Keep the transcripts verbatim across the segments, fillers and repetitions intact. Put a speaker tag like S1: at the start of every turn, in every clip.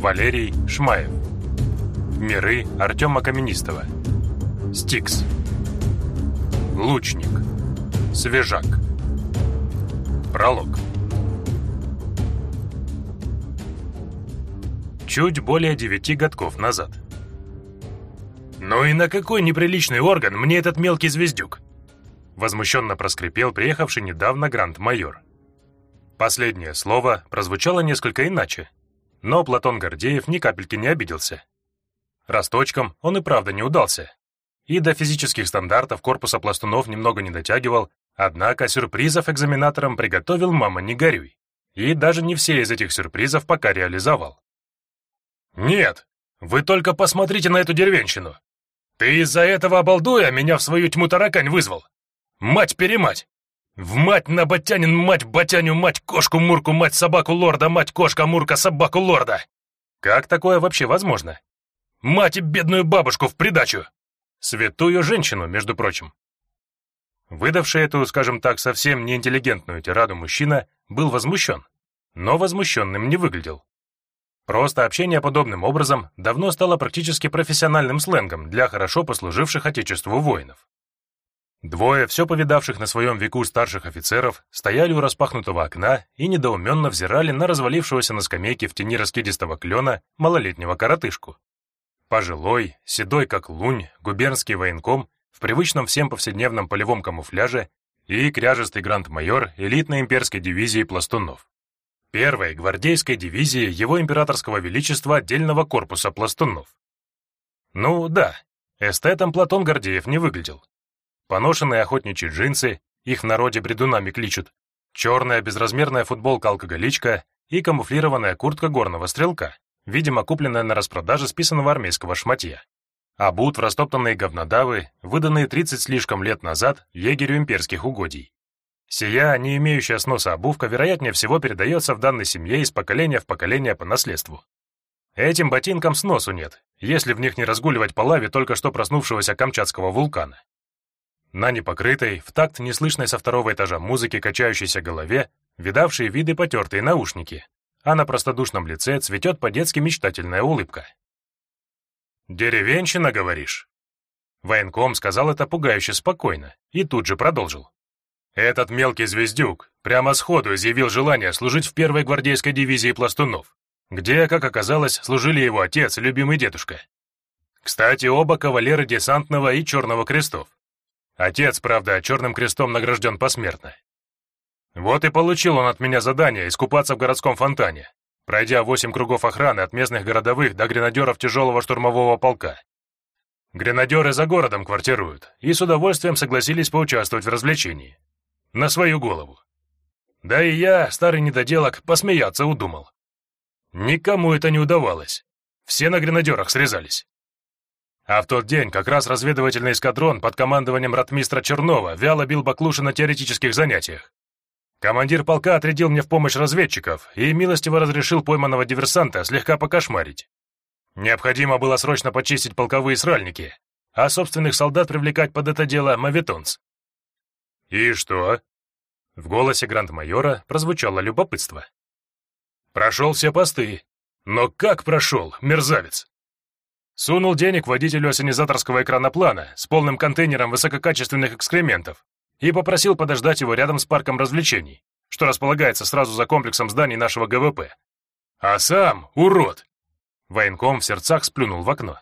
S1: Валерий Шмаев. Миры Артема Каменистого. Стикс. Лучник. Свежак. Пролог. Чуть более девяти годков назад. «Ну и на какой неприличный орган мне этот мелкий звездюк?» Возмущенно проскрипел приехавший недавно гранд-майор. Последнее слово прозвучало несколько иначе, но Платон Гордеев ни капельки не обиделся. Росточком он и правда не удался, и до физических стандартов корпуса пластунов немного не дотягивал, однако сюрпризов экзаменаторам приготовил мама не горюй, и даже не все из этих сюрпризов пока реализовал. «Нет, вы только посмотрите на эту деревенщину! Ты из-за этого обалдуя меня в свою тьму таракань вызвал! Мать-перемать! В мать на ботянин, мать батяню, мать кошку-мурку, мать собаку-лорда, мать кошка-мурка, собаку-лорда! Как такое вообще возможно? Мать и бедную бабушку в придачу! Святую женщину, между прочим!» Выдавший эту, скажем так, совсем неинтеллигентную тираду мужчина был возмущен, но возмущенным не выглядел. Просто общение подобным образом давно стало практически профессиональным сленгом для хорошо послуживших Отечеству воинов. Двое все повидавших на своем веку старших офицеров стояли у распахнутого окна и недоуменно взирали на развалившегося на скамейке в тени раскидистого клена малолетнего коротышку. Пожилой, седой как лунь, губернский военком в привычном всем повседневном полевом камуфляже и кряжестый гранд-майор элитной имперской дивизии пластунов. Первой гвардейской дивизии Его Императорского Величества отдельного корпуса пластунов. Ну да, эстетом Платон Гордеев не выглядел. Поношенные охотничьи джинсы, их в народе бредунами кличут, черная безразмерная футболка-алкоголичка и камуфлированная куртка горного стрелка, видимо, купленная на распродаже списанного армейского шматья. Обут в растоптанные говнодавы, выданные тридцать слишком лет назад егерю имперских угодий. Сия, не имеющая сноса обувка, вероятнее всего передается в данной семье из поколения в поколение по наследству. Этим ботинкам сносу нет, если в них не разгуливать по лаве только что проснувшегося камчатского вулкана. На непокрытой, в такт неслышной со второго этажа музыки качающейся голове, видавшие виды потертые наушники, а на простодушном лице цветет по-детски мечтательная улыбка. «Деревенщина, говоришь?» Военком сказал это пугающе спокойно и тут же продолжил. «Этот мелкий звездюк прямо сходу изъявил желание служить в первой гвардейской дивизии пластунов, где, как оказалось, служили его отец и любимый дедушка. Кстати, оба кавалеры десантного и черного крестов. Отец, правда, черным крестом награжден посмертно. Вот и получил он от меня задание искупаться в городском фонтане, пройдя восемь кругов охраны от местных городовых до гренадеров тяжелого штурмового полка. Гренадеры за городом квартируют и с удовольствием согласились поучаствовать в развлечении. На свою голову. Да и я, старый недоделок, посмеяться удумал. Никому это не удавалось. Все на гренадерах срезались. А в тот день как раз разведывательный эскадрон под командованием ротмистра Чернова вяло бил баклуши на теоретических занятиях. Командир полка отрядил мне в помощь разведчиков и милостиво разрешил пойманного диверсанта слегка покошмарить. Необходимо было срочно почистить полковые сральники, а собственных солдат привлекать под это дело моветонц. «И что?» В голосе гранд-майора прозвучало любопытство. «Прошел все посты. Но как прошел, мерзавец?» Сунул денег водителю ассенизаторского экраноплана с полным контейнером высококачественных экскрементов и попросил подождать его рядом с парком развлечений, что располагается сразу за комплексом зданий нашего гэ вэ пэ. А сам, урод!» Военком в сердцах сплюнул в окно.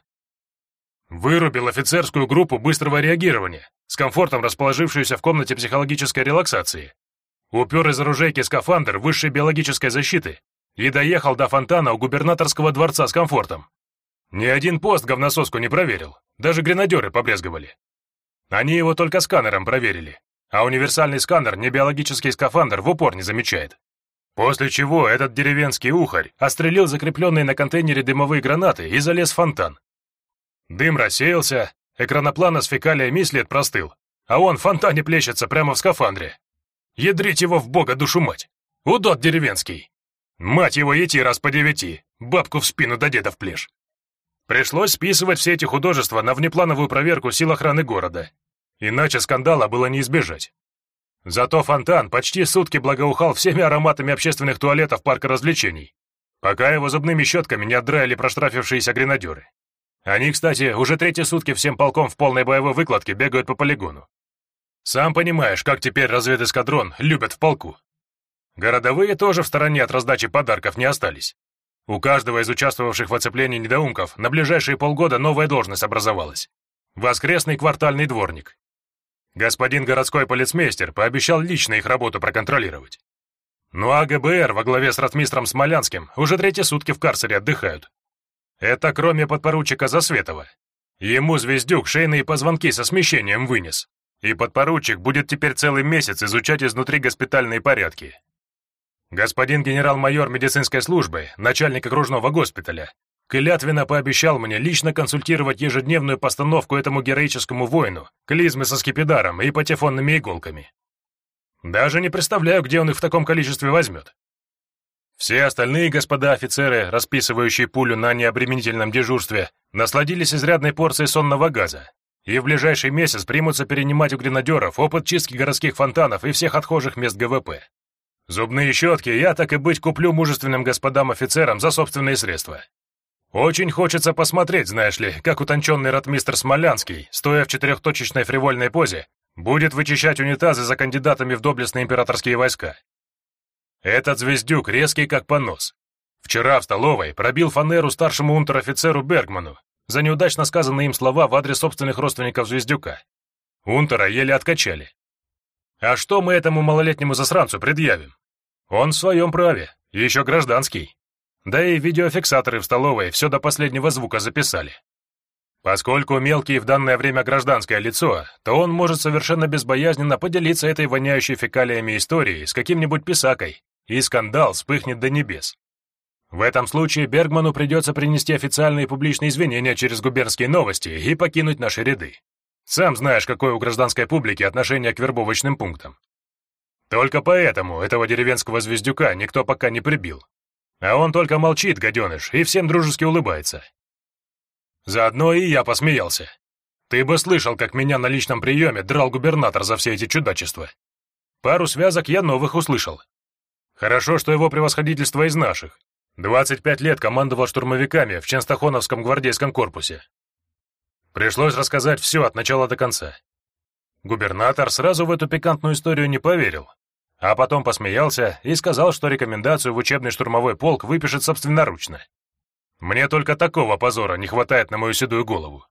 S1: «Вырубил офицерскую группу быстрого реагирования, с комфортом расположившуюся в комнате психологической релаксации. Упер из оружейки скафандр высшей биологической защиты и доехал до фонтана у губернаторского дворца с комфортом. Ни один пост говнососку не проверил, даже гренадеры побрезговали. Они его только сканером проверили, а универсальный сканер небиологический скафандр в упор не замечает. После чего этот деревенский ухарь отстрелил закрепленные на контейнере дымовые гранаты и залез в фонтан. Дым рассеялся, экраноплана с фекалиями след простыл, а он в фонтане плещется прямо в скафандре. Ядрить его в бога душу мать! Удот деревенский! Мать его ети раз по девяти, бабку в спину до деда в плешь. Пришлось списывать все эти художества на внеплановую проверку сил охраны города. Иначе скандала было не избежать. Зато фонтан почти сутки благоухал всеми ароматами общественных туалетов парка развлечений. пока его зубными щетками не отдраили проштрафившиеся гренадеры. Они, кстати, уже третьи сутки всем полком в полной боевой выкладке бегают по полигону. Сам понимаешь, как теперь разведэскадрон любят в полку. Городовые тоже в стороне от раздачи подарков не остались. У каждого из участвовавших в оцеплении недоумков на ближайшие полгода новая должность образовалась. Воскресный квартальный дворник. Господин городской полицмейстер пообещал лично их работу проконтролировать. Ну а ГБР во главе с ротмистром Смолянским уже третьи сутки в карцере отдыхают. Это кроме подпоручика Засветова. Ему Звездюк шейные позвонки со смещением вынес. И подпоручик будет теперь целый месяц изучать изнутри госпитальные порядки. Господин генерал-майор медицинской службы, начальник окружного госпиталя, клятвенно пообещал мне лично консультировать ежедневную постановку этому героическому воину, клизмы со скипидаром и патефонными иголками. Даже не представляю, где он их в таком количестве возьмет. Все остальные господа офицеры, расписывающие пулю на необременительном дежурстве, насладились изрядной порцией сонного газа и в ближайший месяц примутся перенимать у гренадеров опыт чистки городских фонтанов и всех отхожих мест ГВП. Зубные щетки я, так и быть, куплю мужественным господам офицерам за собственные средства. Очень хочется посмотреть, знаешь ли, как утонченный ротмистр Смолянский, стоя в четырехточечной фривольной позе, будет вычищать унитазы за кандидатами в доблестные императорские войска. Этот Звездюк резкий как понос. Вчера в столовой пробил фанеру старшему унтер-офицеру Бергману за неудачно сказанные им слова в адрес собственных родственников Звездюка. Унтера еле откачали. А что мы этому малолетнему засранцу предъявим? Он в своем праве, еще гражданский. Да и видеофиксаторы в столовой все до последнего звука записали. Поскольку мелкий в данное время гражданское лицо, то он может совершенно безбоязненно поделиться этой воняющей фекалиями историей с каким-нибудь писакой, и скандал вспыхнет до небес. В этом случае Бергману придется принести официальные публичные извинения через губернские новости и покинуть наши ряды. Сам знаешь, какое у гражданской публики отношение к вербовочным пунктам. Только поэтому этого деревенского Звездюка никто пока не прибил. А он только молчит, гаденыш, и всем дружески улыбается. Заодно и я посмеялся. Ты бы слышал, как меня на личном приеме драл губернатор за все эти чудачества. Пару связок я новых услышал. Хорошо, что его превосходительство из наших. двадцать пять лет командовал штурмовиками в Ченстахоновском гвардейском корпусе. Пришлось рассказать все от начала до конца. Губернатор сразу в эту пикантную историю не поверил, а потом посмеялся и сказал, что рекомендацию в учебный штурмовой полк выпишет собственноручно. Мне только такого позора не хватает на мою седую голову.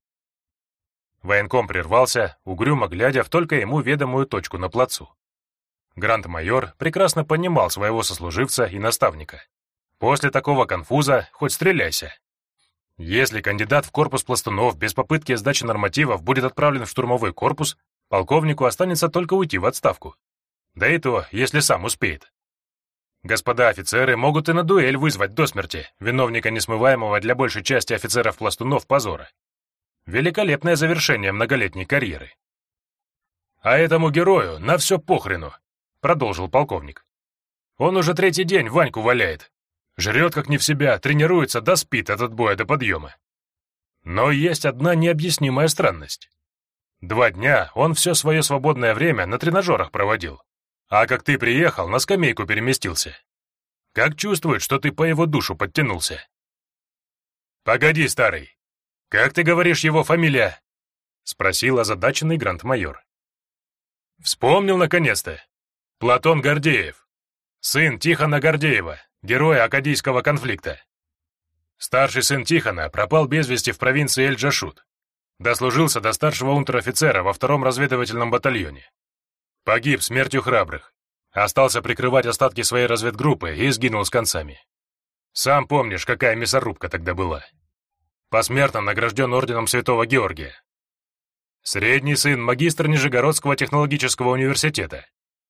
S1: Военком прервался, угрюмо глядя в только ему ведомую точку на плацу. Гранд-майор прекрасно понимал своего сослуживца и наставника. После такого конфуза хоть стреляйся. Если кандидат в корпус пластунов без попытки сдачи нормативов будет отправлен в штурмовой корпус, полковнику останется только уйти в отставку. Да и то, если сам успеет. Господа офицеры могут и на дуэль вызвать до смерти виновника несмываемого для большей части офицеров-пластунов позора. Великолепное завершение многолетней карьеры. «А этому герою на все похрену», — продолжил полковник. «Он уже третий день Ваньку валяет. Жрет как не в себя, тренируется да спит от отбоя до подъема. Но есть одна необъяснимая странность. Два дня он все свое свободное время на тренажерах проводил, а как ты приехал, на скамейку переместился. Как чувствует, что ты по его душу подтянулся?» «Погоди, старый, как ты говоришь его фамилия?» — спросил озадаченный гранд-майор. «Вспомнил наконец-то. Платон Гордеев, сын Тихона Гордеева, героя Акадийского конфликта. Старший сын Тихона пропал без вести в провинции Эль-Джашут. Дослужился до старшего унтер-офицера во втором разведывательном батальоне. Погиб смертью храбрых. Остался прикрывать остатки своей разведгруппы и сгинул с концами. Сам помнишь, какая мясорубка тогда была. Посмертно награжден орденом Святого Георгия. Средний сын — магистр Нижегородского технологического университета.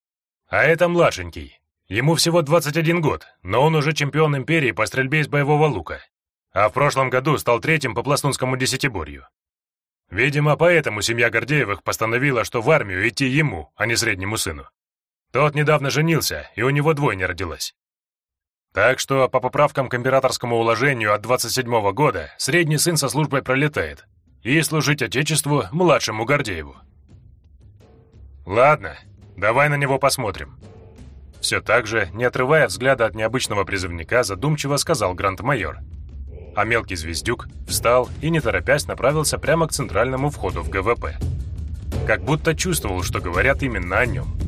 S1: А это младшенький. Ему всего двадцать один год, но он уже чемпион империи по стрельбе из боевого лука, а в прошлом году стал третьим по пластунскому десятиборью. Видимо, поэтому семья Гордеевых постановила, что в армию идти ему, а не среднему сыну. Тот недавно женился, и у него двойня родилась. Так что по поправкам к императорскому уложению от двадцать седьмого года средний сын со службой пролетает, и служить отечеству младшему Гордееву. Ладно, давай на него посмотрим. Все так же, не отрывая взгляда от необычного призывника, задумчиво сказал гранд-майор. А мелкий звездюк встал и, не торопясь, направился прямо к центральному входу в ГВП. Как будто чувствовал, что говорят именно о нем.